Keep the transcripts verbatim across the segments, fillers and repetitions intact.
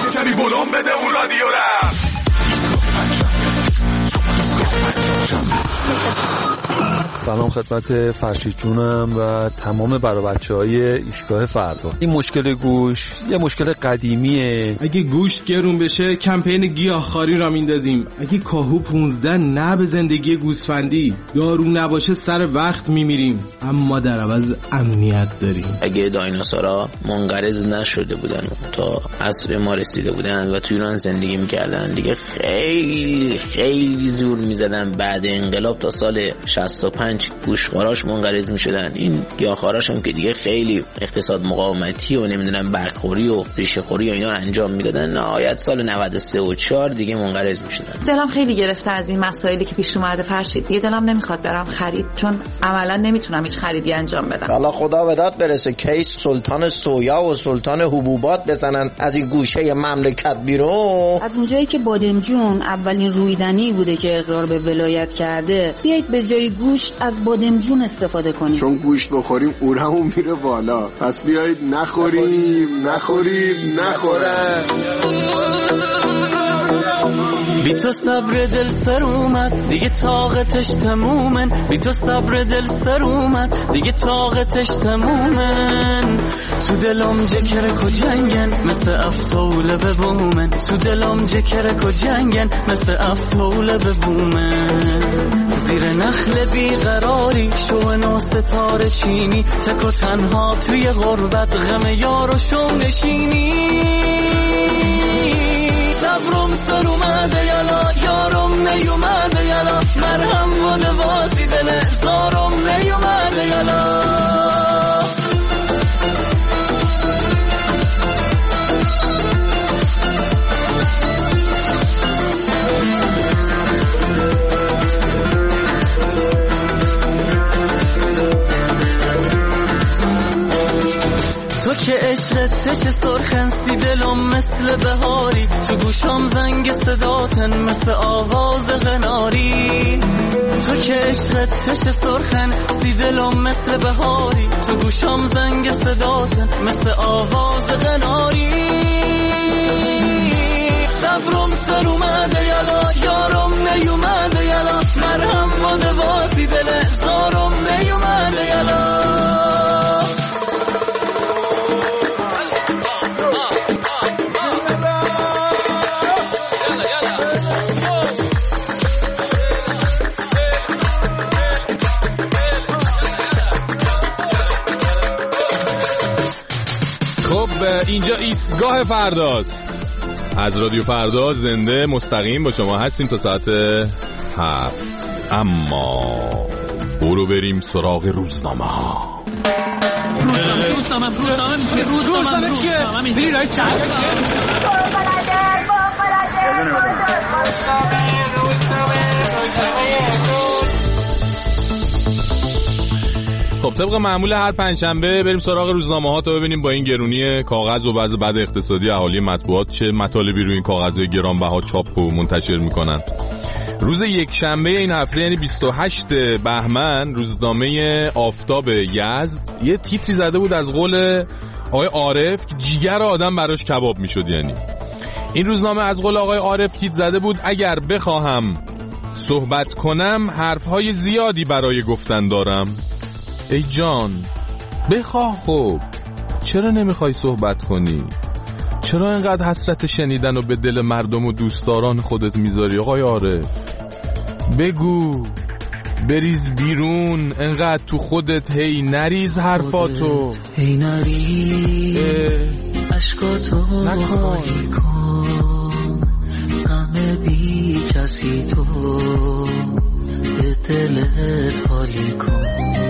کمی بلوم بده اون رادیو را. سلام خدمت فرشید جونم و تمام برای بچه های ایستگاه فردا. این مشکل گوش یه مشکل قدیمیه. اگه گوشت گرون بشه کمپین گیاهخواری را میندازیم. اگه کاهو پونزده نه به زندگی گوسفندی، دارو نباشه سر وقت میمیریم، اما در عوض امنیت داریم. اگه دایناسورا منقرض نشده بودن تا عصر ما رسیده بودن و توی ایران زندگی میکردن، دیگه خیلی خیلی زور میزدن بعد انقلاب تا سال شصت و پنج گوشخوراش منقرض میشدن. این گیاهخوراش هم که دیگه خیلی اقتصاد مقاومتی و نمیدونم برگخوری و ریشه خوری و اینا انجام میدادن، نهایت سال نود و سه و چهار دیگه منقرض میشدن. دلم خیلی گرفته از این مسائلی که پیش اومده فرشید. دیگه دلم نمیخواد برم خرید، چون عملا نمیتونم هیچ خریدی انجام بدم. حالا خدا وداد برسه کیس سلطان سویا و سلطان حبوبات بزنن از این گوشه مملکت بیرون. از اونجایی که بادمجون اولین رویدنی بوده که اقرار به ولایت کرده، بیایید به جای گوشت از بادمجون استفاده کنیم، چون گوشت بخوریم اورمون میره بالا. پس بیایید نخوریم نخوریم نخورم. بی تو صبر دل سر اومد دیگه طاقتش تمومن، بی تو صبر دل سر اومد دیگه طاقتش تمومن. تو دلم جکرک و جنگن مثل افتوله ببومن، تو دلم جکرک و جنگن مثل افتوله ببومن. زیر نخل بیقراری شو ستاره چینی، تک و تنها توی غربت غم یارو شو نشینی. صبرم سر اومده یالا یارم نیومده یالا، مرهم و نوازی دل زارم نیومده یالا. تو که عشقت تش سرخن سی دلم مثل بهاری، تو گوشم زنگ صداتن مثل آواز غناری. تو که عشقت تش سرخن سی دلم مثل بهاری، تو گوشم زنگ صداتن مثل آواز غناری. صبرم سر اومده یالا یارم نیومده یالا، مرهم و نوازی دل زارم نیومده یالا. اینجا ایستگاه فرداست. از رادیو فردا زنده مستقیم با شما هستیم تا ساعت هفت. اما برو بریم سراغ روزنامه ها. روزنامه روزنامه روزنامه روزنامه روزنامه میری رای چند خب طبق معمول هر پنجشنبه بریم سراغ روزنامه ها تا ببینیم با این گرونی کاغذ و وضع بد اقتصادی اهالی مطبوعات چه مطالبی روی این کاغذهای گرانبها چاپ و منتشر میکنن. روز یک شنبه این هفته یعنی بیست و هشتم بهمن روزنامه آفتاب یزد یه تیتری زده بود از قول آقای عارف که جیگر آدم براش کباب میشد. یعنی این روزنامه از قول آقای عارف تیتر زده بود اگر بخواهم صحبت کنم حرفهای زیادی برای گفتن دارم. ای جان بخواه، خب چرا نمیخوای صحبت کنی؟ چرا اینقدر حسرت شنیدن و به دل مردم و دوستداران خودت میذاری آقای عارف؟ بگو، بریز بیرون، اینقدر تو خودت هی نریز حرفاتو، هی نریز عشقاتو خالی کن، همه بی کسی تو به دلت حالی کن.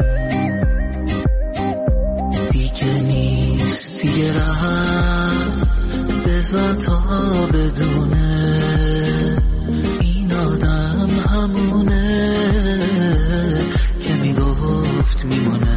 دیگه نیست دیگه رفت بذار تا بدونه این آدم همونه که میگفت میمونه.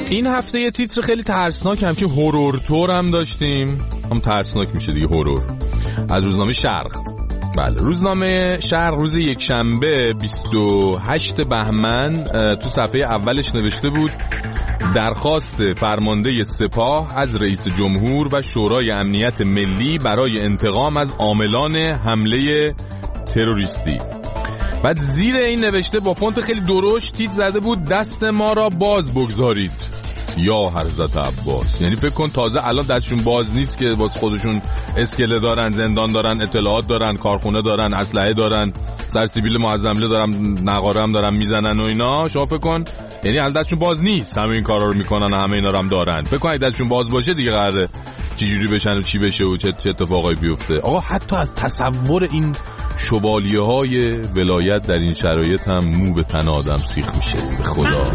این هفته یه تیتر خیلی ترسناک همچین هورور تور هم داشتیم. هم ترسناک میشه دیگه هورور. از روزنامه شرق. بله روزنامه شرق روز یک شنبه بیست و هشتم بهمن تو صفحه اولش نوشته بود درخواست فرمانده سپاه از رئیس جمهور و شورای امنیت ملی برای انتقام از عاملان حمله تروریستی. بعد زیر این نوشته با فونت خیلی درشت تیتر زده بود دست ما را باز بگذارید یا حضرت عباس. یعنی فکر کن تازه الان دستشون باز نیست که باز خودشون اسکله دارن، زندان دارن، اطلاعات دارن، کارخونه دارن، اسلحه دارن، سرسیبیل معظمله دارن، نقاره هم دارن میزنن و اینا. شما فکر کن یعنی الان دستشون باز نیست، همه این کارا رو میکنن و همه اینا رو هم دارن. فکر کن اگه دستشون باز باشه دیگه قراره چه جوری بشن و چی بشه و چه اتفاقایی بیفته. آقا حتی از تصور این شوالیه های ولایت در این شرایط هم مو به تن آدم سیخ میشه. به خدا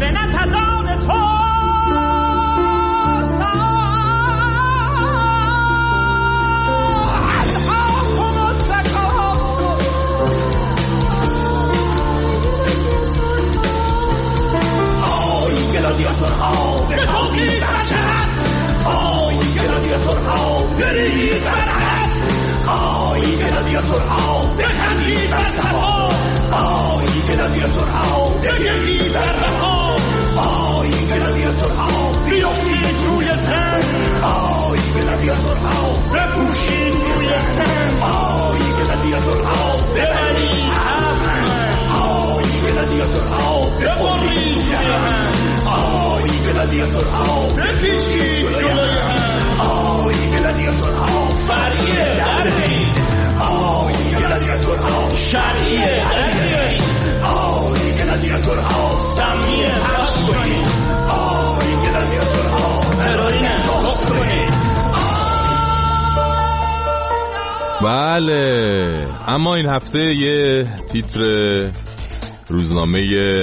گلادیاتورها به توصیف برچست آی گلادیاتورها برید برهست آی گلادیاتورها بخندید بر سپا آی گلادیاتورها بگردید بر رها آی گلادیاتورها بیافتید روی تن آی گلادیاتورها بپوشید روی تن آی گلادیاتورها ببرید حرف آی گلادیاتورها ببرید جهن آی گلادیاتورها بپیچید جلوی هم آی گلادیاتورها فریه در برید آی گلادیاتورها شرعیه در بیارید آی گلادیاتورها سمیه پخش کنید آی گلادیاتورها هروئین تخص کنید. بله اما این هفته یه تیتر روزنامه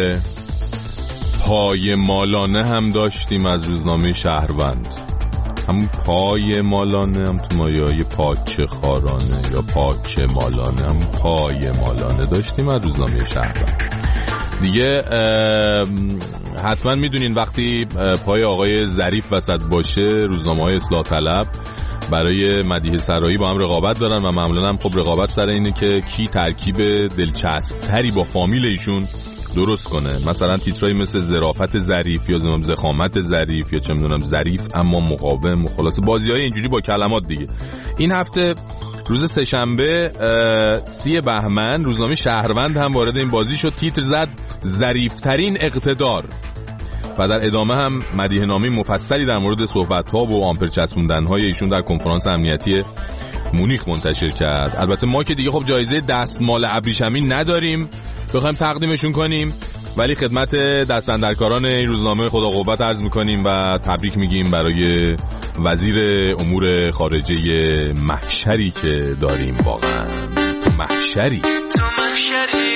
پای مالانه هم داشتیم از روزنامه شهروند. هم پای مالانه هم تو مایه پاچه خارانه یا پاچه مالانه هم پای مالانه داشتیم از روزنامه شهروند دیگه. حتما میدونین وقتی پای آقای ظریف وسط باشه روزنامه های اصلاح طلب برای مدیحه سرایی با هم رقابت دارن و معمولا هم خب رقابت سر اینه که کی ترکیب دلچسب تری با فامیل ایشون درست کنه. مثلا تیترایی مثل ظرافت ظریف یا زخامت ظریف یا چه میدونم ظریف اما مقاوم، خلاص بازی‌های اینجوری با کلمات دیگه. این هفته روز سه‌شنبه سی بهمن روزنامه شهروند هم وارد این بازی شد. تیتر زد ظریف‌ترین اقتدار و در ادامه هم مدیحه نامه مفصلی در مورد صحبت‌ها و آمپر چسبوندن‌های ایشون در کنفرانس امنیتی مونیخ منتشر کرد. البته ما که دیگه خب جایزه دستمال ابریشمی نداریم بخوایم تقدیمشون کنیم، ولی خدمت دستاندرکاران این روزنامه خدا قوت عرض میکنیم و تبریک میگیم برای وزیر امور خارجه محشری که داریم. واقعا محشری تو محشری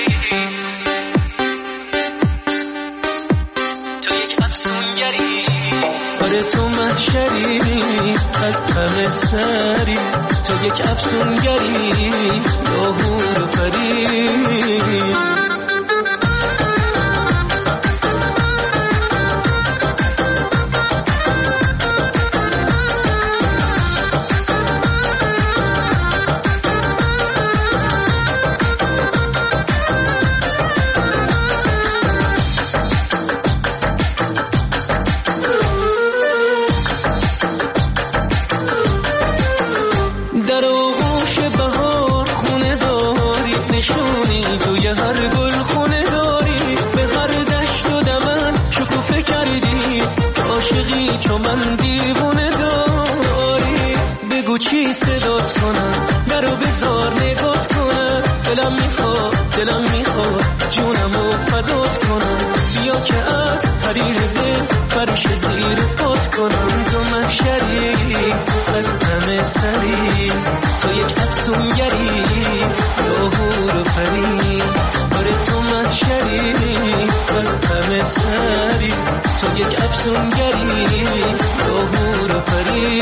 تو یک افسونگری آره تو محشری از همه سری تو یک افسونگری یا هور و فری چی صدات کنم درو بزار نگات کنم دلم میخواد دلم میخواد جونمو فدات کنم بیا که از حریر دل فرش زیر پات کنم تو محشری از همه سری تو یک افسونگری یا هور و پری آره تو محشری از همه سری تو یک افسونگری یا هور و پری.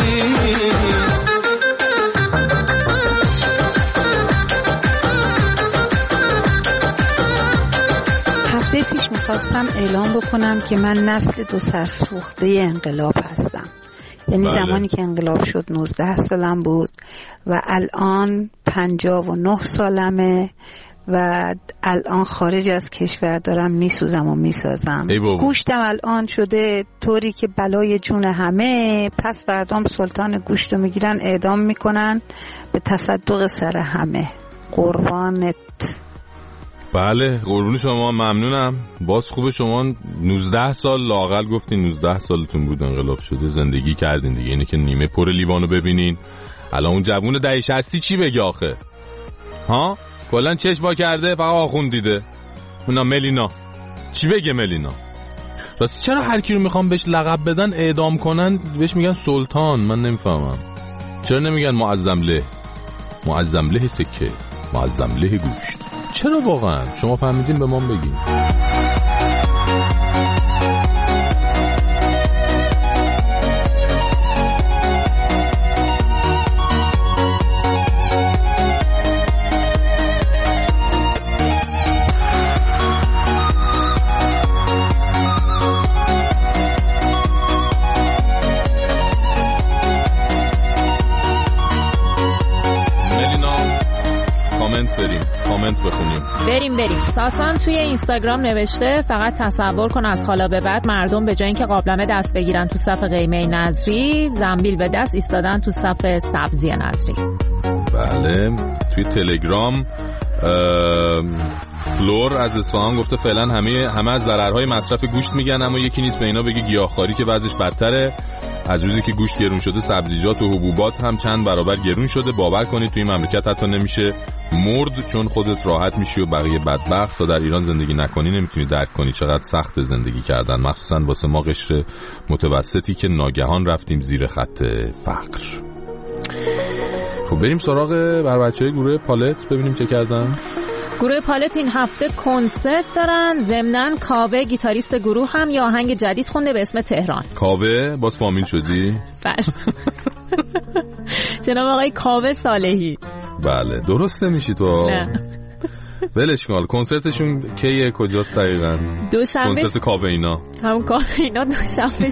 پیش میخواستم اعلام بکنم که من نسل دو سرسوخته انقلاب هستم. یعنی بله. زمانی که انقلاب شد نوزده سالم بود و الان پنجاه و نه سالمه و الان خارج از کشور دارم میسوزم و میسازم. گوشتم الان شده طوری که بلای جون همه. پس فردام سلطان گوشت رو میگیرن اعدام میکنن به تصدق سر همه. قربانت. بله قربون شما، ممنونم. باز خوبه شما نوزده سال لااقل گفتین، نوزده سالتون بود انقلاب شده، زندگی کردین دیگه. اینه که نیمه پر لیوانو ببینین. الان اون جوون دهه شصت چی بگه آخه؟ ها؟ کلا چشم وا کرده، فقط آخوند دیده. اونا ملینا چی بگه ملینا؟ راستی چرا هر کی رو میخوام بهش لقب بدن اعدام کنن بهش میگن سلطان؟ من نمیفهمم. چرا نمیگن معظم له؟ معظم له سکه، معظم له گوشت. چرا واقعا؟ شما فهمیدین به ما بگین. بریم کامنت بخونیم. بریم بریم ساسان توی اینستاگرام نوشته فقط تصور کن از حالا به بعد مردم به جای اینکه قابلمه دست بگیرن تو صف قیمه نظری، زنبیل به دست ایستادن تو صف سبزی نظری. بله. توی تلگرام فلور از اصفهان گفته فعلا همه همه از ضررهای مصرف گوشت میگن، اما یکی نیست به اینا بگه گیاهخواری که وضعش بدتره. از روزی که گوشت گرون شده سبزیجات و حبوبات هم چند برابر گرون شده. باور کنید توی این مملکت حتی نمیشه مرد، چون خودت راحت میشی و بقیه بدبخت. تا در ایران زندگی نکنی نمیتونی درک کنی چقدر سخت زندگی کردن، مخصوصا واسه ما قشر متوسطی که ناگهان رفتیم زیر خط فقر. خب بریم سراغ بر بچهای گروه پالت ببینیم چه کردن. گروه پالت این هفته کنسرت دارن. ضمناً کاوه گیتاریست گروه هم یه آهنگ جدید خونده به اسم تهران. کاوه باز فامیل شدی؟ بله. جناب آقای کاوه صالحی. بله درست نمیشی تو. نه ولش کن. کنسرتشون کیه، کجاست دقیقاً؟ دوشنبه. کنسرت کاوه اینا. هم کاوه اینا دوشنبه.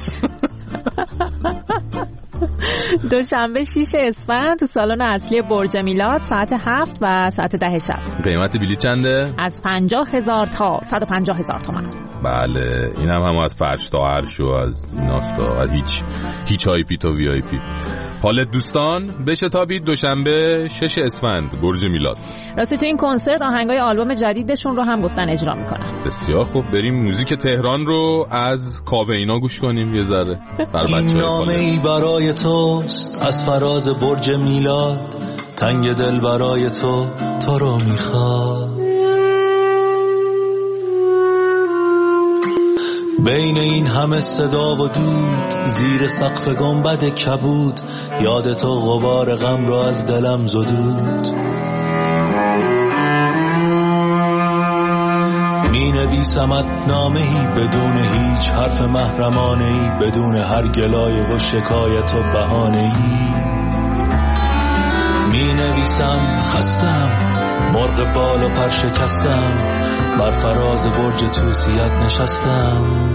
دوشنبه شش اسفند تو سالن اصلی برج میلاد ساعت هفت و ساعت ده شب. قیمت بلیط چنده؟ از پنجاه هزار تا صد و پنجاه هزار تومان. بله این هم هم از فرش تا عرش و از ایناستا، از هیچ هیچ آی پی تا وی آی پی. پالت دوستان بشتابید دوشنبه شش اسفند برج میلاد. راستی تو این کنسرت آهنگای آلبوم جدیدشون رو هم گفتن اجرا میکنن. بسیار خوب. بریم موزیک تهران رو از کاوه اینا گوش کنیم یه ذره بر بچه‌ها. این نامه ای برای توست از فراز برج میلاد، تنگ دل برای تو تو رو میخواد. بین این همه صدا و دود، زیر سقف گنبد کبود، یاد تو غبار غم را از دلم زدود. می نویسمت نامه‌ای بدون هیچ حرف محرمانه‌ای، بدون هر گلای و شکایت و بهانه‌ای. می نویسم خستم، مرغ بال و پر شکستم، بر فراز برج توسیت نشستم.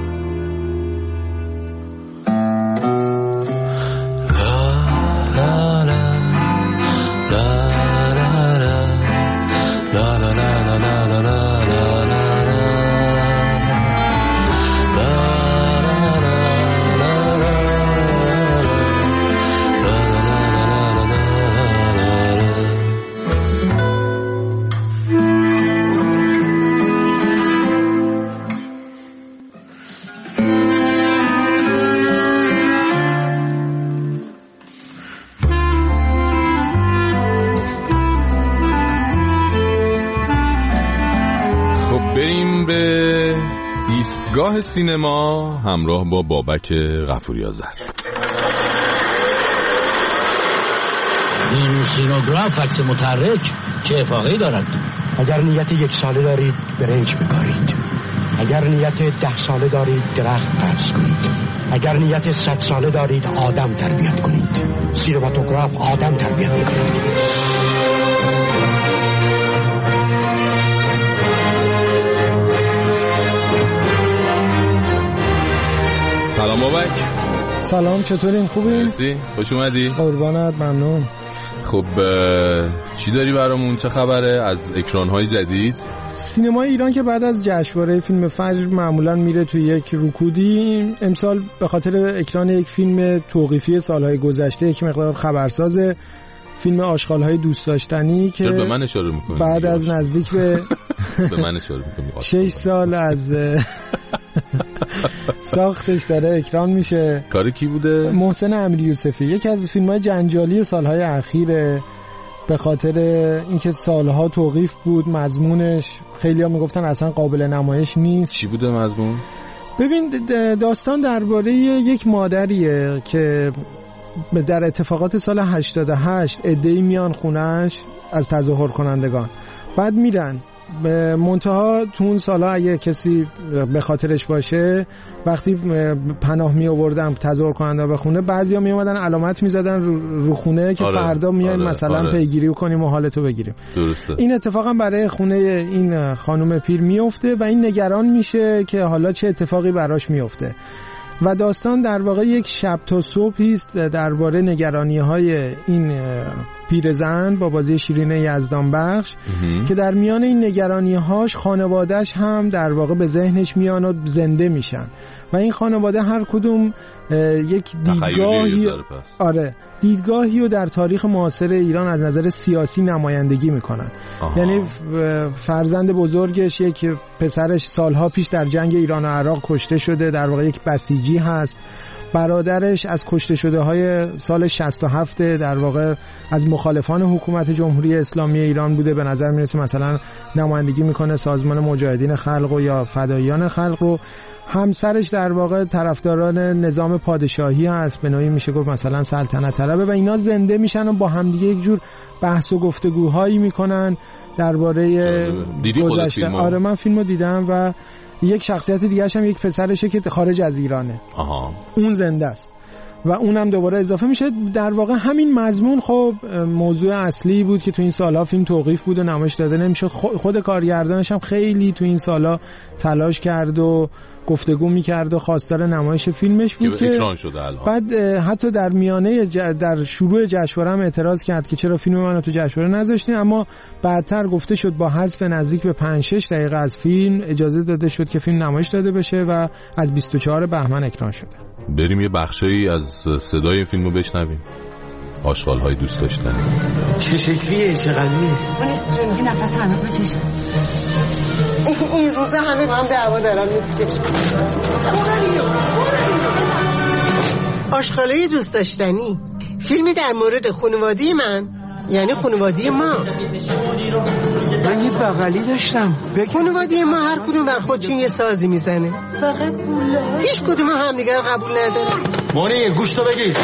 گاه سینما همراه با بابک غفوری آذر. این سینوگراف عکس متحرک چه افاقه‌ای دارد؟ اگر نیت یک ساله دارید برنج بکارید، اگر نیت ده ساله دارید درخت فرض کنید، اگر نیت صد ساله دارید آدم تربیت کنید. سینماتوگراف آدم تربیت می‌کند. سلام بابک. سلام، چطورین؟ خوبین؟ مرسی، خوش اومدی. قربانت، ممنون. خب چی داری برامون؟ چه خبره از اکران‌های جدید؟ سینمای ایران که بعد از جشنواره فیلم فجر معمولا میره توی یک رکودی، امسال به خاطر اکران یک فیلم توقیفی سالهای گذشته، یک مقدار خبرساز، فیلم آشغال‌های دوست داشتنی که به من اشاره می‌کنی بعد از نزدیک به به من اشاره می‌کنی شش سال از ساختش داره اکران میشه. کار کی بوده؟ محسن امیری یوسفی. یکی از فیلم‌های جنجالی سالهای اخیره به خاطر اینکه سالها توقیف بود، مضمونش خیلی‌ها میگفتن اصلا قابل نمایش نیست. چی بوده مضمون؟ ببین، داستان درباره یک مادریه که در اتفاقات سال هشتاد و هشت عده‌ای میان خونش از تظاهر کنندگان، بعد میرن به منتها تو اون سالا اگه کسی به خاطرش باشه، وقتی پناه می آوردن تظاهر کننده به خونه، بعضیا می اومدن علامت میزدن رو, رو خونه که آره، فردا میایم آره، مثلا آره. پیگیری کنیم و حالتو بگیریم. درسته. این اتفاقا برای خونه این خانم پیر میفته و این نگران میشه که حالا چه اتفاقی براش میفته و داستان در واقع یک شب تا صبحی است درباره نگرانی‌های این پیرزن با بازی شیرین یزدانبخش که در میان این نگرانی‌هاش خانواده‌اش هم در واقع به ذهنش میان و زنده میشن و این خانواده هر کدوم یک دیدگاهی آره دیدگاهی رو در تاریخ معاصر ایران از نظر سیاسی نمایندگی میکنن. آها. یعنی فرزند بزرگش یک پسرش سالها پیش در جنگ ایران و عراق کشته شده، در واقع یک بسیجی هست. برادرش از کشته شده های سال شصت و هفت در واقع از مخالفان حکومت جمهوری اسلامی ایران بوده، به نظر میرسه مثلا نمایندگی میکنه سازمان مجاهدین خلق و یا فداییان خلق رو. همسرش در واقع طرفداران نظام پادشاهی هست، به نوعی میشه گفت مثلا سلطنت طلبه و اینا زنده میشن و با همدیگه یک جور بحث و گفتگوهایی میکنن درباره گذشته. آره من فیلمو دیدم و یک شخصیت دیگه هم یک پسرشه که خارج از ایرانه. آها. اون زنده است و اونم دوباره اضافه میشه. در واقع همین مضمون خب موضوع اصلی بود که تو این سالها فیلم توقیف بود و نمایش داده نمیشد. خود کارگردانش هم خیلی تو این سالها تلاش کرد و گفتگو میکرد و خواستار نمایش فیلمش بود که اکران شده الان. بعد حتی در میانه ج... در شروع جشنواره هم اعتراض کرد که چرا فیلم منو تو جشنواره نذاشتین، اما بعدتر گفته شد با حذف نزدیک به پنج شش دقیقه از فیلم اجازه داده شد که فیلم نمایش داده بشه و از بیست و چهارم بهمن اکران شده. بریم یه بخشی از صدای فیلمو بشنویم. آشغال‌های دوست داشتنی. چه شکلیه؟ چقدریه؟ یه نفس همه بکش. این روزه همه با هم دعوا دارن میسکش. آشغالای دوست داشتنی فیلمی در مورد خانواده من، یعنی خانواده ما. من یه بغلی داشتم. خانواده ما هر کدوم بر خودشون یه سازی میزنه، فقط هیچ کدوم هم دیگر قبول نداره. مانی گوشتو بگیر.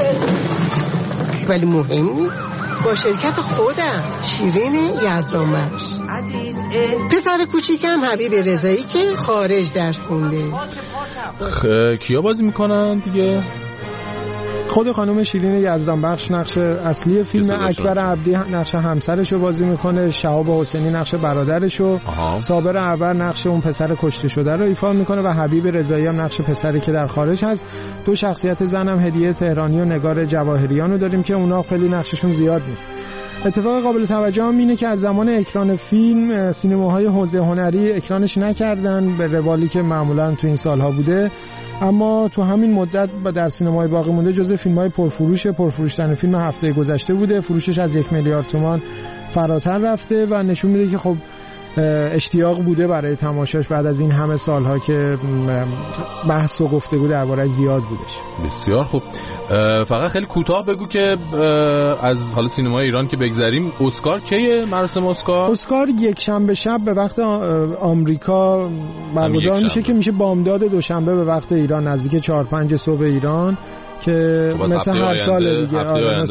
ولی مهم نیست، با شرکت خودم شیرین یزدانبخش. پسر کوچیکم حبیب رضایی که خارج درس خونده. خ... کیا بازی میکنن دیگه؟ خود خانم شیرین یزدانبخش نقش اصلی فیلم، اکبر عبدی نقش همسرش رو بازی میکنه، شهاب حسینی نقش برادرش رو، صابر اعور نقش اون پسر کشته شده رو ایفا میکنه و حبیب رضایی هم نقش پسری که در خارج هست. دو شخصیت زن هم هدیه تهرانی و نگار جواهریان رو داریم که اونا خیلی نقششون زیاد نیست. اتفاق قابل توجه هم اینه که از زمان اکران فیلم سینماهای حوزه هنری اکرانش نکردن به روالی که معمولا تو این سالها بوده، اما تو همین مدت در سینمای باقی مونده جزو فیلم‌های پرفروش پرفروشترین فیلم هفته گذشته بوده. فروشش از یک میلیارد تومان فراتر رفته و نشون میده که خب اشتیاق بوده برای تماشاش بعد از این همه سالها که بحث و گفتگو درباره‌اش زیاد بودش. بسیار خوب. فقط خیلی کوتاه بگو که از حال سینمای ایران که بگذریم، اسکار کیه؟ مراسم اسکار؟ اسکار یک شنبه شب به وقت آمریکا برگزار میشه که میشه بامداد دوشنبه به وقت ایران، نزدیک چهار پنج صبح ایران، که مثل هر سال دیگه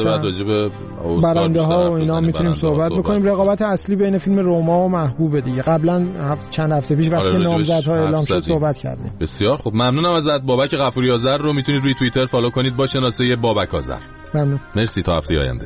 برنده ها و اینا میتونیم صحبت بکنیم. رقابت اصلی بین فیلم روما و محبوب دیگه. قبلا هفت چند هفته پیش وقتی آره نامزدها اعلام شد صحبت کردیم. بسیار خوب، ممنونم ازت. بابک غفوری آذر رو میتونید روی توییتر فالو کنید با شناسه بابک آذر. ممنون. مرسی، تا هفته آینده.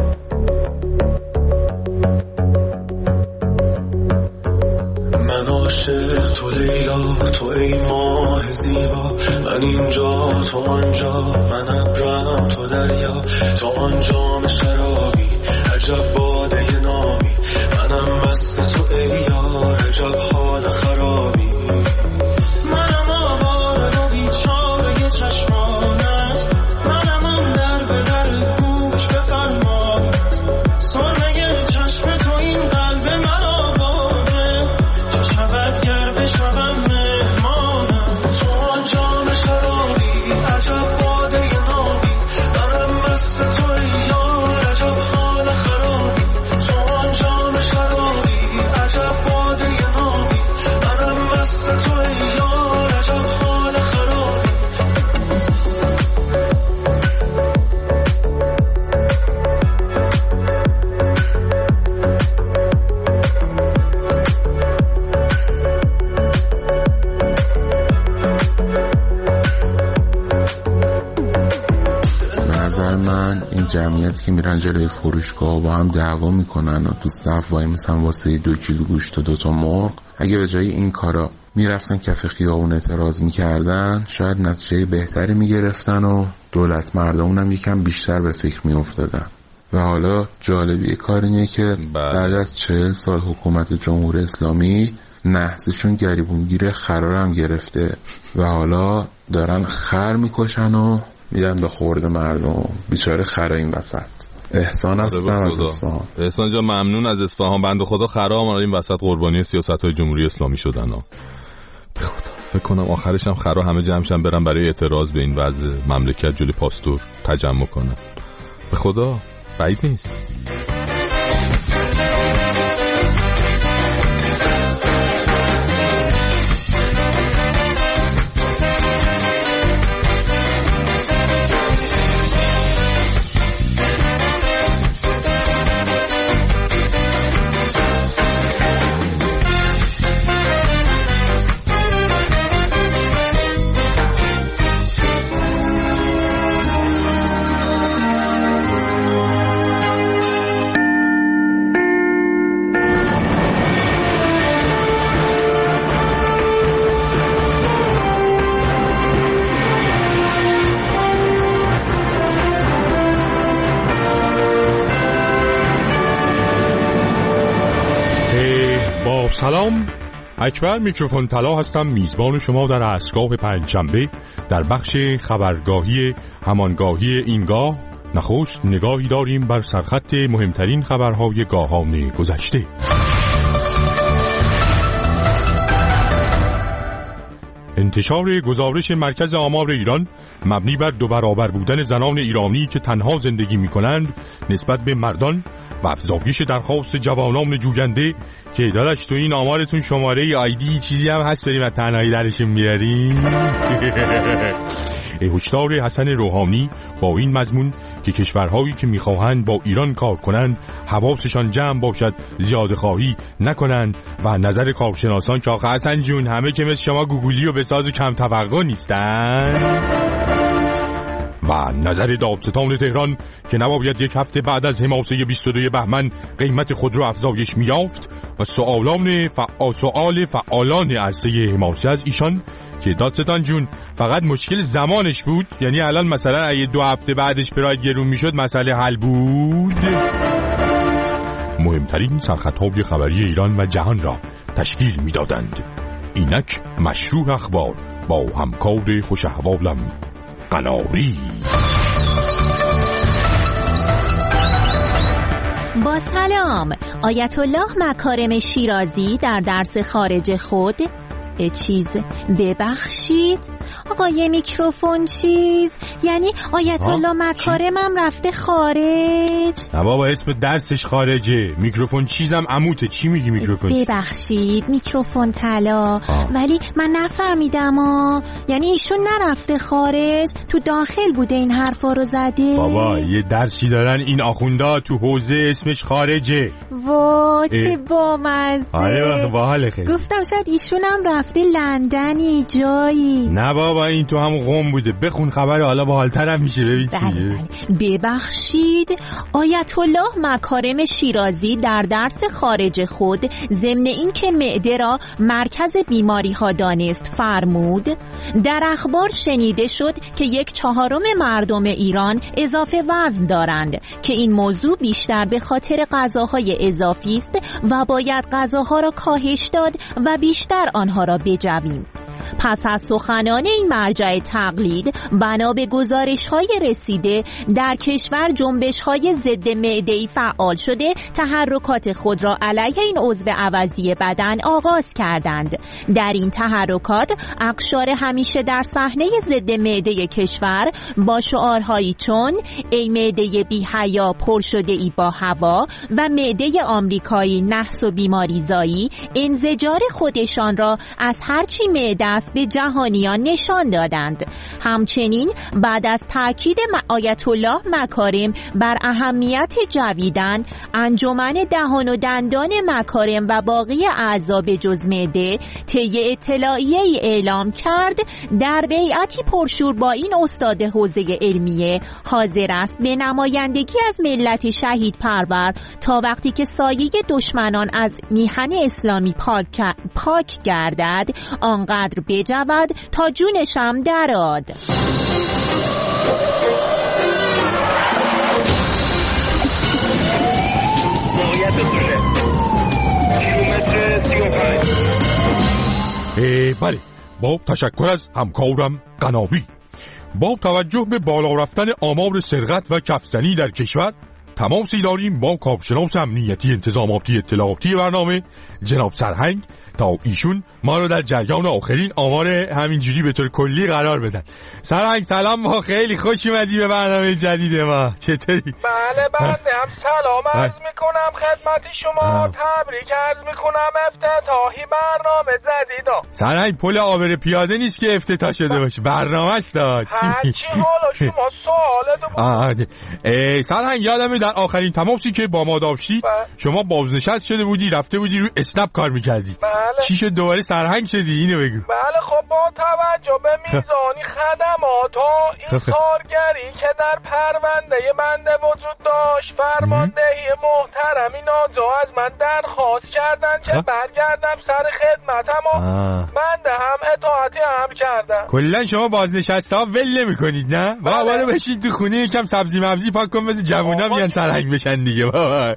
من عاشق، تو لیلا، تو ای ماه زیبا. من اینجا تو آنجا، من ابرم تو دریا. تو آنجام شرابی، عجب باده نامی. منم مست تو ای یار، عجب حال خرابی. منم آواره و بیچاره چشمانت. منم آن در به در گوش بفرماد. سرمه چشم تو این قلب من آباده. تا شود گر بشوم مهمانم. تو آن جام شرابی، عجب باده نابی. منم مست تو ای یار، عجب حال خرابی. تو آن جام شرابی، عجب باده نابی. منم مست تو ای یار، عجب حال خرابی. به نظر من این جمعیت که میرن جلوی فروشگاه با هم دعوا میکنن و تو صف وای مثلا واسه دو کیلو گوشت و دو تا مرغ، اگه به جای این کارا میرفتن کف خیابون اعتراض میکردن، شاید نتیجه بهتری میگرفتن و دولت مردمون هم یکم بیشتر به فکر میافتادن. و حالا جالبی کار اینه که بعد از چهل سال حکومت جمهوری اسلامی نحسشون گریبونگیر خر هم گرفته و حالا دارن خر میکشن و میدن به خورد مردم. بیچاره خر این وسط. احسان هستم از اصفهان. احسان جان ممنون از اصفهان. بنده خدا خرام این وسط قربانی سیاست‌های جمهوری اسلامی شدن ها. به خدا فکر کنم آخرش هم خرا همه جمعشن برن برای اعتراض به این وضع مملکت جلوی پاستور تجمع کنن. به خدا بعید نیست. سلام، اکبر میکروفون طلا هستم، میزبان شما در عصرگاه پنجشنبه در بخش خبرگاهی همانگاهی اینگاه. نخست نگاهی داریم بر سرخط مهمترین خبرهای گاهان گذشته. انتشار گزارش مرکز آمار ایران مبنی بر دو برابر بودن زنان ایرانی که تنها زندگی می کنند نسبت به مردان و افزایش درخواست جوانان جوینده که دارش تو این آمارتون شماره آیدی چیزی هم هست بریم از تنهایی درشون بیاریم. هشدار حسن روحانی با این مضمون که کشورهایی که میخواهند با ایران کار کنند حواسشان جمع باشد، زیاده خواهی نکنند و نظر کارشناسان که آقا حسن جون همه که مثل شما گوگلی و بساز و کم توقع نیستن و نظر دادستان تهران که نباید یک هفته بعد از حماسه بیست و دو بهمن قیمت خودرو افزایش میافت و سوالان فعال سوال فعالان عرصه حماسه از ایشان که دادستان جون فقط مشکل زمانش بود، یعنی الان مثلا اگه دو هفته بعدش پراید گرون میشد مسئله حل بود. مهمترین سرخطهای خبری ایران و جهان را تشکیل میدادند. اینک مشروع اخبار با همکار خوش احوالم قناری. با سلام، آیت الله مکارم شیرازی در درس خارج خود چیز ببخشید آقای میکروفون چیز یعنی آیت الله مکارمم رفته خارج. نه بابا اسم درسش خارجه، میکروفون چیزم عموته. چی میگی میکروفون؟ ببخشید میکروفون طلا. ولی من نفهمیدم ها، یعنی ایشون نرفته خارج، تو داخل بوده این حرفا رو زده؟ بابا یه درسی دارن این آخوندا تو حوزه اسمش خارجه. وا چه بامزه. آره باحال خیلی. گفتم شاید ایشونم رفته لندنی جایی. نه بابا این تو همون قم بوده. بخون خبر حالا باحال‌تر هم میشه. ببین چیه. ببخشید آیت الله مکارم شیرازی در درس خارج خود ضمن این که معده را مرکز بیماری ها دانست فرمود در اخبار شنیده شد که یک چهارم مردم ایران اضافه وزن دارند که این موضوع بیشتر به خاطر غذاهای اضافی است و باید غذاها را کاهش داد و بیشتر آنها را بجویم. پس از سخنان این مرجع تقلید بنا به گزارش‌های رسیده در کشور جنبش‌های ضد معده‌ای فعال شده تحرکات خود را علیه این عضو عوضی بدن آغاز کردند. در این تحرکات اقشار همیشه در صحنه ضد معده کشور با شعارهایی چون ای معده بی حیا پر شده ای با هوا و معده آمریکایی نحس و بیماریزایی انزجار خودشان را از هرچی معده است به جهانیان نشان دادند. همچنین بعد از تاکید آیت الله مکارم بر اهمیت جویدن، انجمن دهان و دندان مکارم و باقی اعضا به جز معده طی اطلاعیه‌ای اعلام کرد در بیعتی پرشور با این استاد حوزه علمیه حاضر است به نمایندگی از ملت شهید پرور تا وقتی که سایه دشمنان از میهن اسلامی پاک, پاک گردد آنقدر بجود تا جونشم دراد. بله با تشکر از همکارم قناوی. با توجه به بالا رفتن آمار سرقت و کفزنی در کشور تماسی داریم با کارشناس امنیتی انتظاماتی اطلاعاتی برنامه جناب سرهنگ تا ایشون ما رو در جریان آخرین آمار همینجوری به طور کلی قرار بدن. سرهنگ سلام، ما خیلی خوش اومدی به برنامه جدید ما. چطوری؟ بله بنده هم سلام عرض میکنم خدمت شما، تبریک عرض میکنم افتتاحی برنامه جدیدا. سرهنگ پل عابر پیاده نیست که افتتاح شده باشه، برنامه است داد. هرچی حالا شما سوالتو بکنید. سرهنگ یادمه در آخرین تماسی که با ما داشتی شما بازنشست شده بودی، رفته بودی روی اسنپ کار میکردی. چی شد دوباره سرهنگ شدی؟ اینو بگو. بله خب با توجه به میزانی خدمات و این کارگری که در پرونده بنده وجود داشت فرماندهی محترمی ناجا از من درخواست کردن که برگردم سر خدمتم و بنده هم اطاعتی هم کردم. کلا شما بازنشسته ها ول نمی کنید نه؟ بابا رو بشید تو خونه یکم سبزی مبزی پاک کن بذار جوونا بیان سرهنگ بشن دیگه. بابا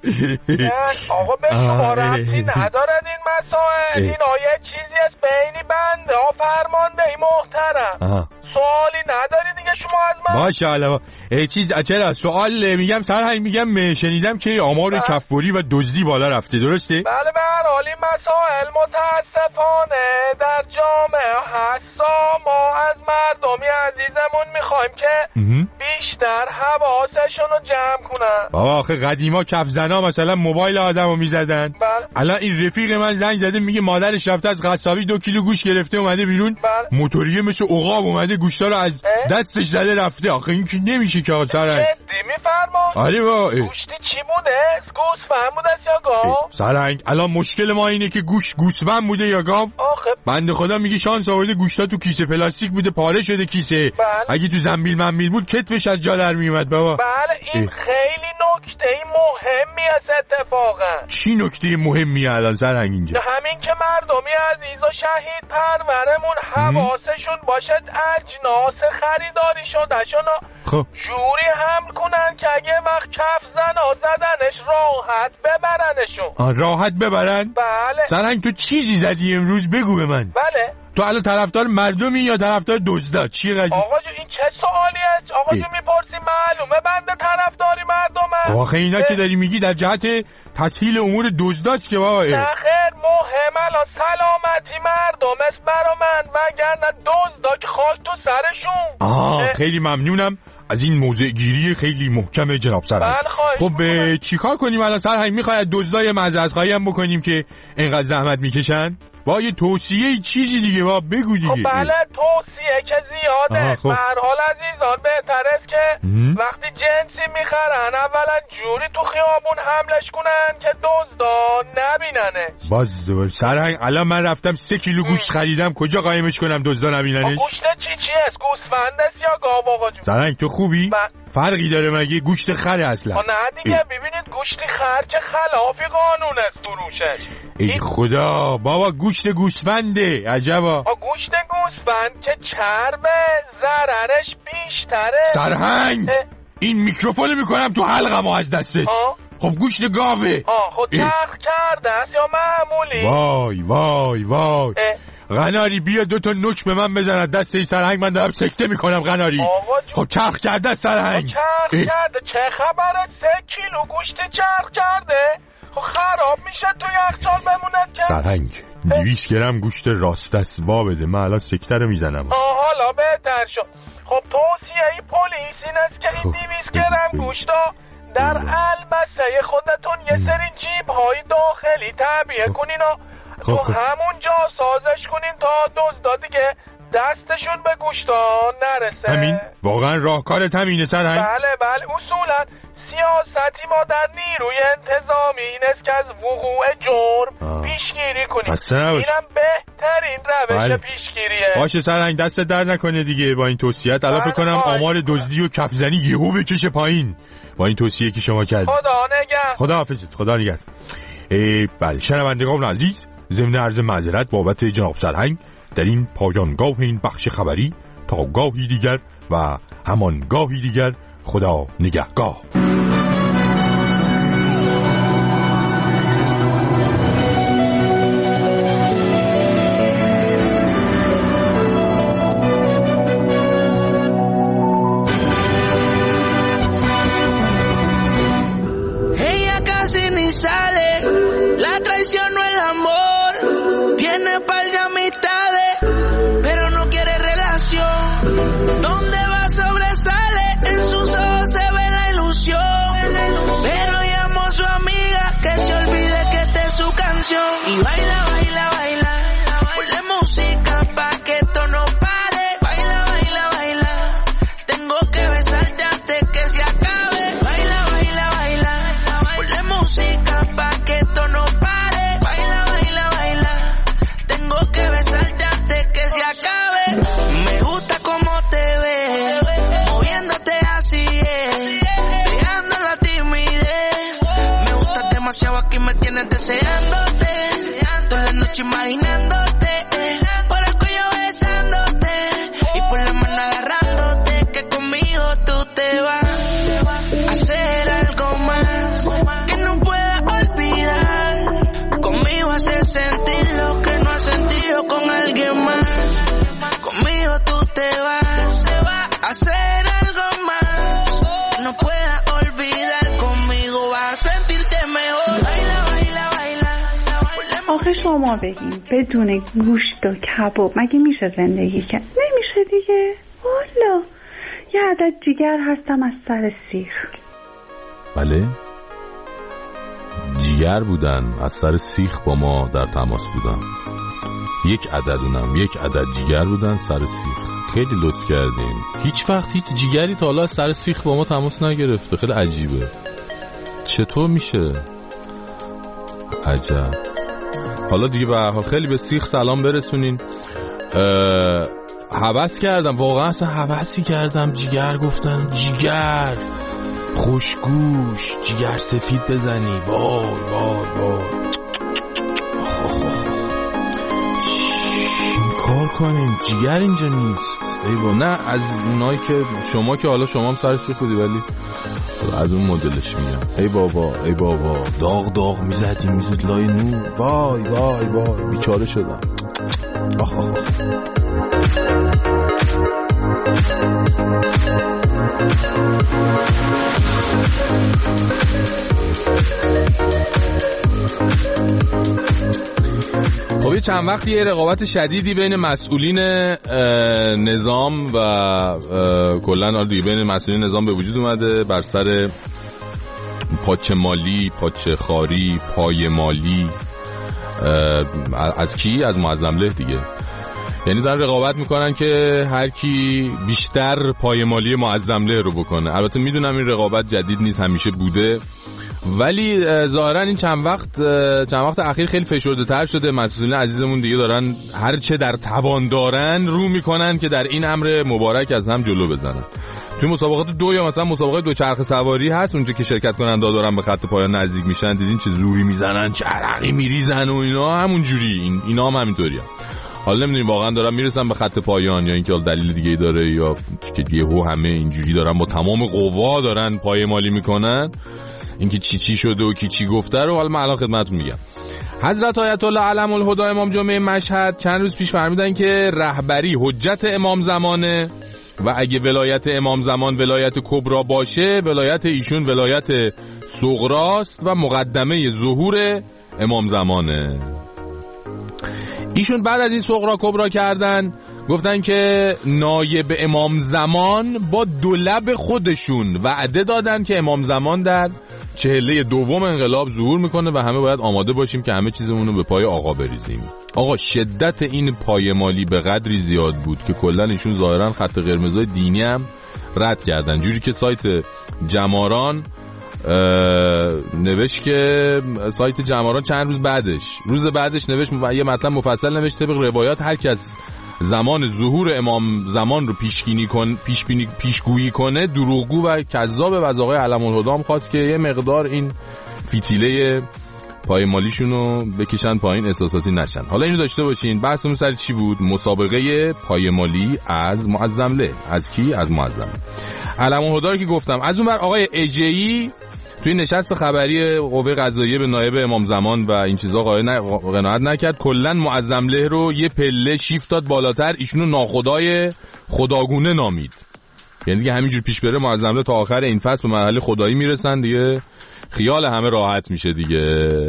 آقا به شما ربطی ندارد این مسائل. این آیه چیزی از بینی بنده ها فرماندهی محترم. آها. سوالی نداری دیگه شما از من؟ ماشاءالله. چیز چرا سوال میگم سرهنگ میگم شنیدم که آمار کفبری و دزدی بالا رفته، درسته؟ بله به هر حال این مسائل متاسفانه در جامعه هست. ما از مردمی عزیزمون میخوایم که بیشتر حواسشون رو جمع کنن. بابا آخه قدیما کفزنا مثلا موبایل آدمو میزدن. الان این رفیق من زنگ زده میگه مادرش رفته از قصابی دو کیلو گوشت گرفته اومده بیرون، موتوریه مثل عقاب اومده گوشتا رو از دستش زده رفته. آخه این که نمیشه که سرهنگ. جدی میفرما؟ آره با گوشتی چی بوده؟ گوسفند بوده یا گاو؟ سرهنگ الان مشکل ما اینه که گوشت گوسفند بوده یا گاو؟ آخه بنده خدا میگه شانس آورده گوشتا تو کیسه پلاستیک بوده پاره شده کیسه. بله. اگه تو زنبیل منبیل بود کتفش از جا در میومد بابا. بله این اه. خیلی نکته مهمی است اتفاقا. چی نکته مهمی الان سرهنگ اینجا؟ همین که مردمی عزیز و شهید پرورمون حواسشون باشد اجناس خریداری شدهشون خب جوری حمل کنن که اگه وقت کف زنا زدنش راحت ببرنشون. آه راحت ببرن؟ بله. سرهنگ تو چیزی زدی امروز بگو به من. بله. تو الان طرفدار مردمی یا طرفدار دزدا؟ چیه قضیه؟ آقا جو این چه سوالیه؟ آقا جو میپرسی معلومه بنده طرفداری مردمه. آخه اینا که داری میگی در جهت تسهیل امور دزداست که بابا. نه خیر مهم الان سلامتی مردم است برا من وگرنه دزدا که خاک تو سرشون. آه خیلی ممنونم از این موضع گیری خیلی محکمه جناب سرهنگ. خب چیکار کنیم الان سرهنگ؟ میخوای از دزدای معذرت خواهی هم بکنیم که اینقدر زحمت میکشن؟ با یه توصیه چیزی دیگه با بگو دیگه. خب بله توصیه که زیاده. خب. به هر حال عزیزان بهتر است که م- وقتی جنسی میخرن اولا جوری تو خیابون حملش کنن که دزدان نبیننه. باز سرهنگ الان من رفتم سه کیلو گوشت خریدم کجا قایمش کنم دزدا نبیننش؟ گوشت چی چی است؟ گوسفند است یا گاو آقا جون؟ سرهنگ تو خوبی؟ ب... فرقی داره مگه؟ گوشت خره اصلا. نه دیگه ببینید گوشت خر که خلافی قانون است فروشش. ای این... خدا بابا گوشت گوسفنده عجبا. گوشت گوسفند که چرب ضررش بیشتره. سرهنگ اه... این میکروفون میکنم تو حلقم از دستت. آه؟ خب گوشت گاوه. آه خود تخت کرده است یا معمولی؟ وای وای وای قناری بیا دو تا نوک به من بزن دست این سرهنگ من دارم سکته میکنم قناری. خب چرخ کرده سرهنگ. چرخ کرده چه خبره؟ سه کیلو گوشت چرخ کرده. خب خراب میشه تو یخچال بموند که. سرهنگ دویست گرم گوشت راست دست وا بده من الان سکته رو میزنم. آه حالا بهتر شد. خب توصیه ای پلیس این است که این دویست گرم گوشتا در المسه خودتون یه سری جیب های داخلی تعبیه کنین و تو همونجا سازش کنین تا دزدا دیگه دستشون به گوشتا نرسه. همین واقعا راهکارت همینه سرهنگ؟ بله بله اصولا سیاستی ما در نیروی انتظامی این است که از وقوع جرم پیشگیری کنیم. اینم بهترین روش بله. پیشگیریه. باشه سرهنگ دست در نکنه دیگه با این توصیه. الان فکر کنم آمار دزدی و کفزنی یهو بکشه پایین با این توصیه که شما کردید. خدا نگهدار. خدا حافظت. خدا نگهدار. بله شنوندگان عزیز ضمن عرض معذرت بابت جناب سرهنگ در این پایانگاه این بخش خبری تا گاهی دیگر و همان گاهی دیگر خدا نگهگاه. Ella casi ni sale, la traición no el amor, tiene par de amistades, pero no quiere relación, donde va sobresale, en sus ojos se ve la ilusión, pero llamó a su amiga que se olvide que esta es su canción, y baila, baila, baila, ponle música pa' que esto no pare, baila, baila, baila, tengo que besarte antes que se acabe, baila, baila, baila, ponle música pa' que esto no pare, baila, baila, baila, tengo que besarte antes que se acabe, me gusta como te ves, moviéndote así es, dejando la timidez, me gustas demasiado aquí me tienes deseándote, toda la noche imaginándote, por el cuello besándote, y por la mano agarrándote, que conmigo tú te vas a hacer algo más, que no puedas olvidar, conmigo haces sentir lo que no has sentido con alguien más, conmigo tú te vas a hacer algo más, no puedas olvidar, conmigo vas a sentirte mejor, baila, baila, baila. آخه شما بگین بدون گوشت و کباب مگه میشه زندگی کرد؟ نمیشه دیگه. والا یه عدد جیگر هستم از سر سیخ. بله جیگر بودن از سر سیخ با ما در تماس بودن. یک عدد اونم یک عدد جیگر بودن سر سیخ. خیلی لطف کردین. هیچ وقت هیچ جیگری تا حالا از سر سیخ با ما تماس نگرفته. خیلی عجیبه. چطور میشه؟ عجب. حالا دیگه به هر حال خیلی به سیخ سلام برسونین. هوس کردم واقعا اصلا هوسی کردم جیگر گفتم جیگر خوشگوش جیگر سفید بزنی وای وای وای این کار کنیم جیگر اینجا نیست ایوا نه از اونایی که شما که حالا شما هم سر سیخ بودی ولی از اون مدلش میگم ای بابا ای بابا داغ داغ میزدی میزد لای نور وای وای وای بیچاره شدم آخ آخ خب یه چند وقتی یه رقابت شدیدی بین مسئولین نظام و کلن آلوی بین مسئولین نظام به وجود اومده بر سر پاچه مالی، پاچه خاری، پای مالی از کی؟ از معظم له دیگه. یعنی دارن رقابت میکنن که هر کی بیشتر پایمالی معظم له رو بکنه. البته میدونم این رقابت جدید نیست، همیشه بوده، ولی ظاهرا این چند وقت چند وقت اخیر خیلی فشرده تر شده. مسئولین عزیزمون دیگه دارن هر چه در توان دارن رو میکنن که در این امر مبارک از هم جلو بزنن. توی مسابقات دو یا مثلا مسابقات دوچرخه سواری هست، اونجا که شرکت کننده دارن به خط پایان نزدیک میشن، دیدین چه زوری میزنن، چه عرقی میریزن و اینا، همون جوری این اینا هم همینطوریه. حالا نمیدونیم واقعا دارن میرسن به خط پایان یا اینکه دلیل دیگه داره یا که یهو همه اینجوری دارن با تمام قوا دارن پایمالی میکنن. اینکه چی چی شده و کی چی گفته رو حالا من الان خدمتتون میگم. حضرت آیت الله علم الهدی امام جمعه مشهد چند روز پیش فرمودن که رهبری حجت امام زمانه و اگه ولایت امام زمان ولایت کبرا باشه، ولایت ایشون ولایت صغراست و مقدمه ظهور امام زمانه. ایشون بعد از این صغرا کبرا کردن گفتن که نایب امام زمان با دو لب خودشون وعده دادن که امام زمان در چهله دوم انقلاب ظهور میکنه و همه باید آماده باشیم که همه چیزمون رو به پای آقا بریزیم. آقا شدت این پایمالی به قدری زیاد بود که کلا ایشون ظاهرا خط قرمزای دینی هم رد کردن، جوری که سایت جماران نوشت که سایت جماران چند روز بعدش روز بعدش نوشت یه مطلب مفصل نوشت طبق روایات هر کس زمان ظهور امام زمان رو پیشگویی کن پیش بینی پیشگویی کنه دروغگو و کذاب. و از آقای علم الهدی هم خواست که یه مقدار این فتیله پایمالیشون رو بکشن پایین، احساساتی نشن. حالا اینو داشته باشین. بحثمون سر چی بود؟ مسابقه پایمالی از معظم له. از کی؟ از معظم علم الهدی که گفتم. از اون بر آقای اجئی توی نشست خبری قوه قضاییه به نایب امام زمان و این چیزا قناعت نکرد، کلا معظم له رو یه پله شیفت داد بالاتر، ایشونو ناخدای خداگونه نامید. یعنی دیگه همینجور پیش بره معظم له تا آخر این فصل به مرحله خدایی میرسن دیگه، خیال همه راحت میشه دیگه.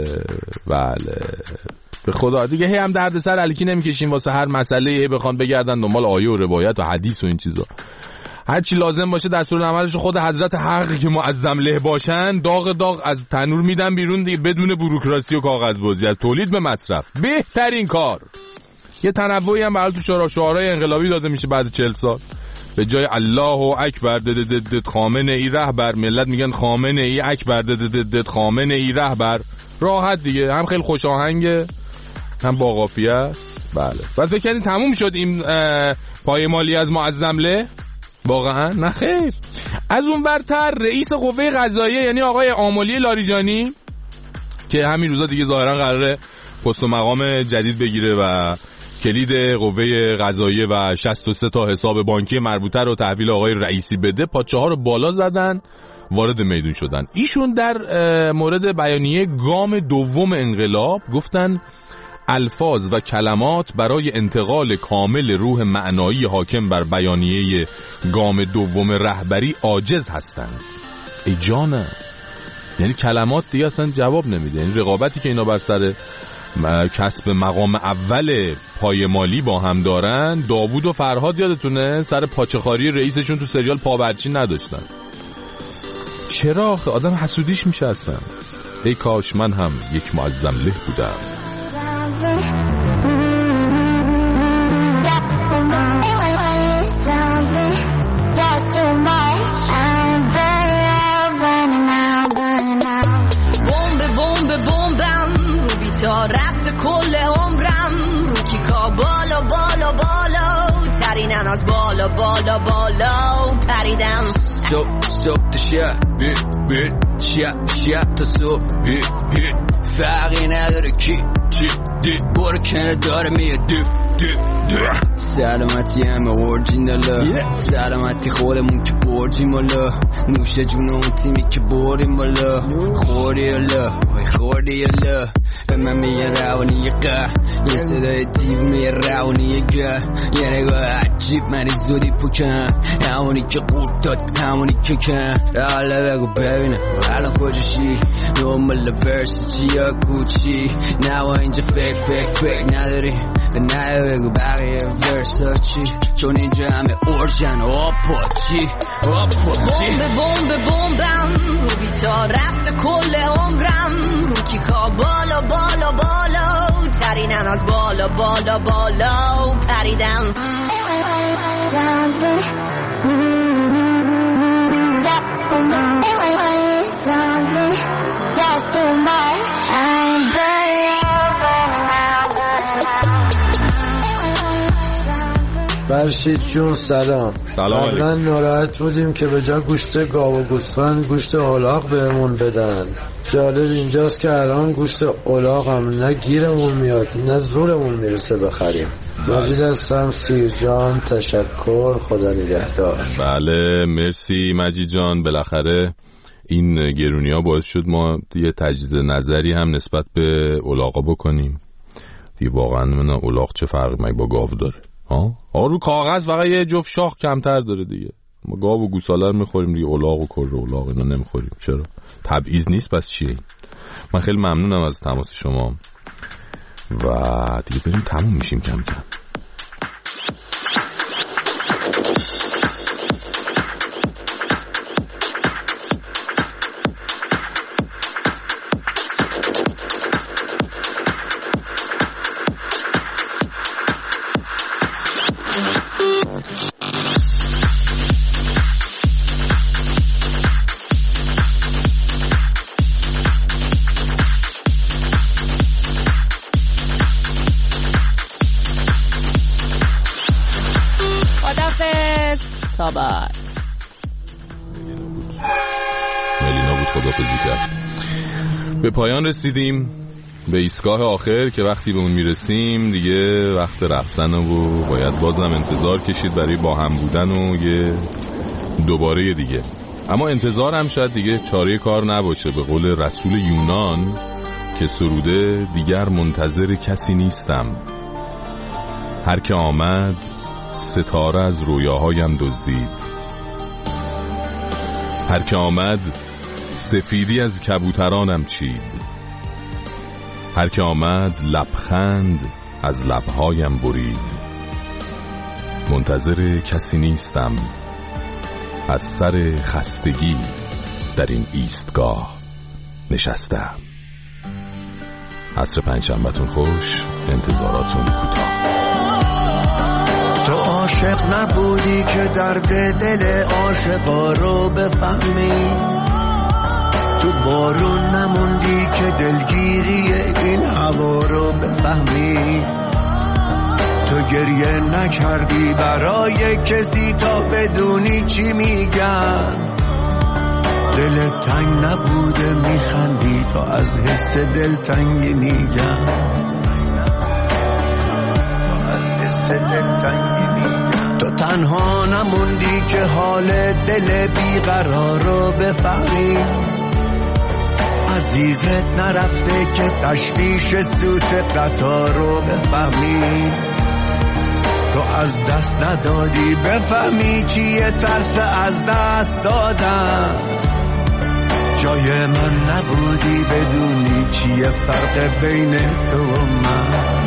بله به خدا دیگه هی هم دردسر الکی نمیکشیم واسه هر مسئله هی بخوان بگردن دنبال آیه و روایت و حدیث و این چیزا. هر چی لازم باشه دستورالعملش خود حضرت حق که معظم له باشن داغ داغ از تنور میدن بیرون دیگه، بدون بوروکراسی و کاغذبازی، از تولید به مصرف. بهترین کار. یه تنوعی هم برای تو شورا شعارهای انقلابی داده میشه بعد چهل سال. به جای الله اکبر دد دد دد خامنه ای رهبر، ملت میگن خامنه ای اکبر دد دد دد خامنه ای رهبر. راحت دیگه، هم خیلی خوش آهنگه هم با قافیه است. بله. بعد فکر کنید تموم شد این پایمالی از معظم له؟ واقعا نه خیر. از اون برتر رئیس قوه قضاییه یعنی آقای آملی لاریجانی که همین روزا دیگه ظاهرا قراره پست و مقام جدید بگیره و کلید قوه قضاییه و شصت و سه تا حساب بانکی مربوطه رو تحویل آقای رئیسی بده، پاچه ها رو بالا زدن، وارد میدون شدن. ایشون در مورد بیانیه گام دوم انقلاب گفتن الفاظ و کلمات برای انتقال کامل روح معنایی حاکم بر بیانیه گام دوم رهبری عاجز هستند. ای جانه، یعنی کلمات دیگه اصلا جواب نمیده. یعنی رقابتی که اینا بر سر کسب مقام اول پایمالی با هم دارن، داوود و فرهاد یادتونه سر پاچه‌خواری رئیسشون تو سریال پاورچین نداشتن. چرا آخه آدم حسودیش میشه اصلا. ای کاش من هم یک معظم له بودم. رفت کل عمرم رو کیکا بالا بالا بالا ترینم از بالا بالا بالا پریدم صبح صبح تا شب بیت شب شب تا صبح بیت فرقی نداره کی چی دی برو کنه داره میه دیف دیف دیف سلامتی همه اورجینالا سلامتی خودمون که برجیم بالا نوش جون اون تیمی که بریم بالا خوری الا خوری الا به من میگن روانی قه یه صدای تیو میگه روانی گه یه نگاه جیب منی زودی پوکن همونی که قورت داد همونی که کن حالا بگو ببینم الان کجاشی دنبال ورسچی یا کوچی نوا اینجا فکر فکر فکر نداری نه بگو بقیه ورساچی چون اینجا همه اورژن آپاچی آپاچی بمب بمب بمبم رو بیتا رفت کل عمرم رو کیکا بالا بالا بالا ترینم از بالا بالا بالا پریدم فرشید جون سلام. سلام قبلا ناراحت بودیم که به جا گوشت گاو و گوسفند گوشت الاغ بهمون بدن. جالب اینجاست که الان گوشت الاغ هم نه گیرمون میاد نه زورمون میرسه بخریم. مجید هستم سیر جان، تشکر، خدا نگهدار. بله مرسی مجید جان. بالاخره این گرونی ها باعث شد ما یه تجدید نظری هم نسبت به الاغا بکنیم. دیگه واقعا من الاغ چه فرقی مگه با گاو داره؟ ها آ رو کاغذ فقط یه جفت شاخ کمتر داره دیگه. ما گاو و گوساله رو میخوریم دیگه، الاغ و کره الاغ اینا نمیخوریم. چرا؟ تبعیض نیست پس چیه این؟ من خیلی ممنونم از تماس شما و دیگه بریم تموم میشیم کم کم. به پایان رسیدیم، به ایستگاه آخر که وقتی به اون میرسیم دیگه وقت رفتن و باید بازم انتظار کشید برای با هم بودن و یه دوباره دیگه. اما انتظار هم شاید دیگه چاره کار نباشه. به قول رسول یونان که سروده دیگر منتظر کسی نیستم، هر که آمد ستاره از رویاهایم دزدید، هر که آمد سفیدی از کبوترانم چید، هر که آمد لبخند از لبهایم برید. منتظر کسی نیستم، از سر خستگی در این ایستگاه نشستم. عصر پنجشنبه‌تون خوش، انتظاراتون کوتاه. تو عاشق نبودی که درد دل عاشقا رو بفهمی، تو بارون نموندی که دلگیری این هوا رو بفهمی، تو گریه نکردی برای کسی تا بدونی چی میگن، دل تنگ نبوده میخندی تا از حس دلتنگی میگن، تا از حس دلتنگی میگن. تو تنها نموندی که حال دل بیقرار رو بفهمی، عزیزت نرفته که تشویش سوت قطار رو بفهمی، تو از دست ندادی بفهمی چیه ترس از دست دادن، جای من نبودی بدونی چیه فرق بین تو و من.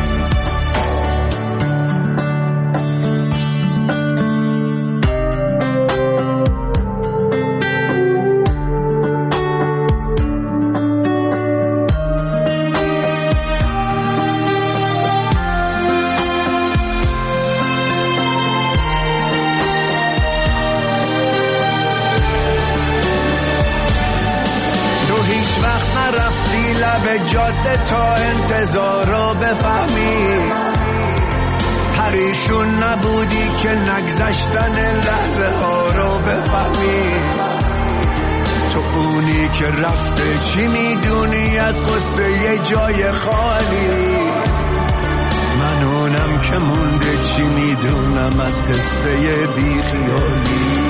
جاده تا انتظار رو بفهمی، پریشون نبودی که نگذشتن لحظه ها رو بفهمی، تو اونی که رفته چی میدونی از قصه یه جای خالی، من اونم که مونده چی میدونم از قصه بیخیالی.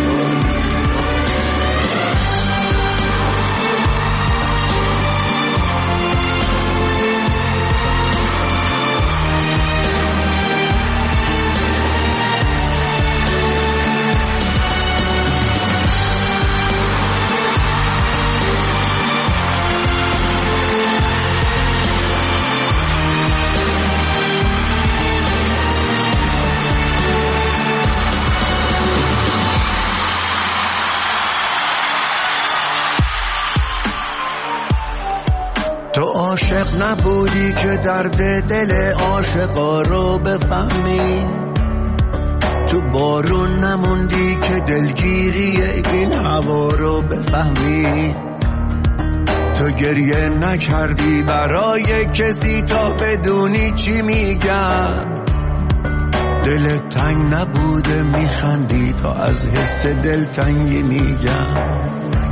نبودی که درد دل عاشقا رو بفهمی، تو بارون نموندی که دلگیری این هوا رو بفهمی، تو گریه نکردی برای کسی تا بدونی چی میگم، دلت تنگ نبوده میخندی تا از حس دلتنگی میگم.